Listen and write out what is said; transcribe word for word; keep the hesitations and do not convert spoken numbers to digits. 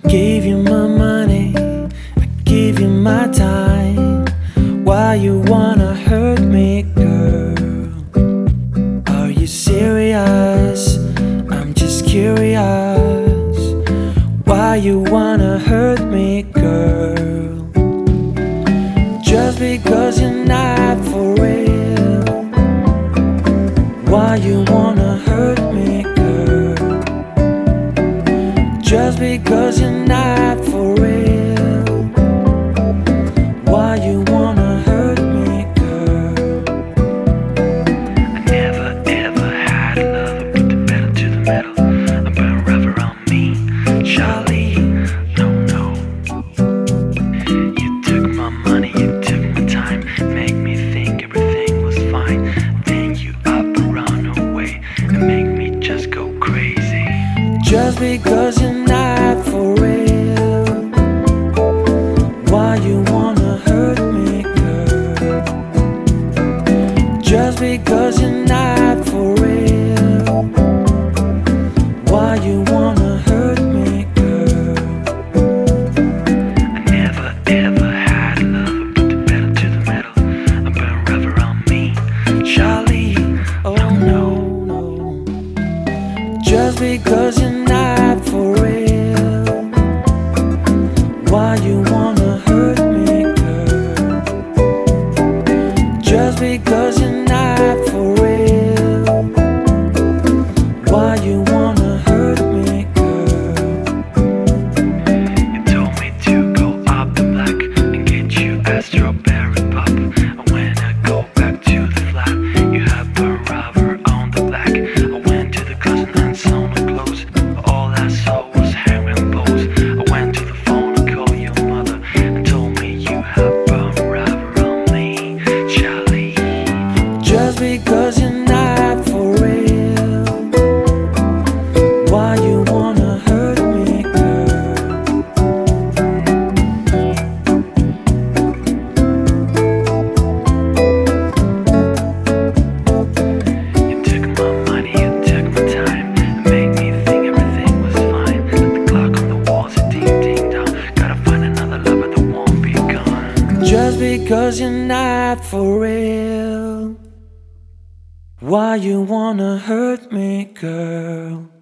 gave you my money, I gave you my time. Why you wanna hurt me, girl? Are you serious? I'm just curious. Why you wanna hurt me, girl? Just because you're not for real. Why you wanna hurt me, girl? Just because you're not for real. Why you wanna hurt me, girl? I never ever had a lover, put the pedal to the metal. I burn rubber on me, Charlie. No, no. You took my money, you took my time, make me think everything was fine. Then you up and run away and make me just go crazy. Just because you're not for real. Why you wanna hurt me, girl? Just because you're not for real. Why you wanna hurt me, girl? I never ever had a lover, put the pedal to the metal. I burn rubber on me, Charlie. Oh no, no. Just because you're not for real. Why you wanna hurt me, girl? Just because you're not for real. Why you wanna hurt me, girl? You told me to go up the block and get you a strawberry pop. And when I go back to the flat, you have burn rubber on the black. I went to the closet and saw no clothes. All I saw was hair and bows. I went to the phone and called your mother and told me you have burn rubber on me, Charlie. Just because you're not for real. Why you wanna hurt me, girl? You took my money, you took my time, and made me think everything was fine. The clock on the wall said ding ding dong. Gotta find another lover that won't be gone. Just because you're not for real. Why you wanna hurt me, girl?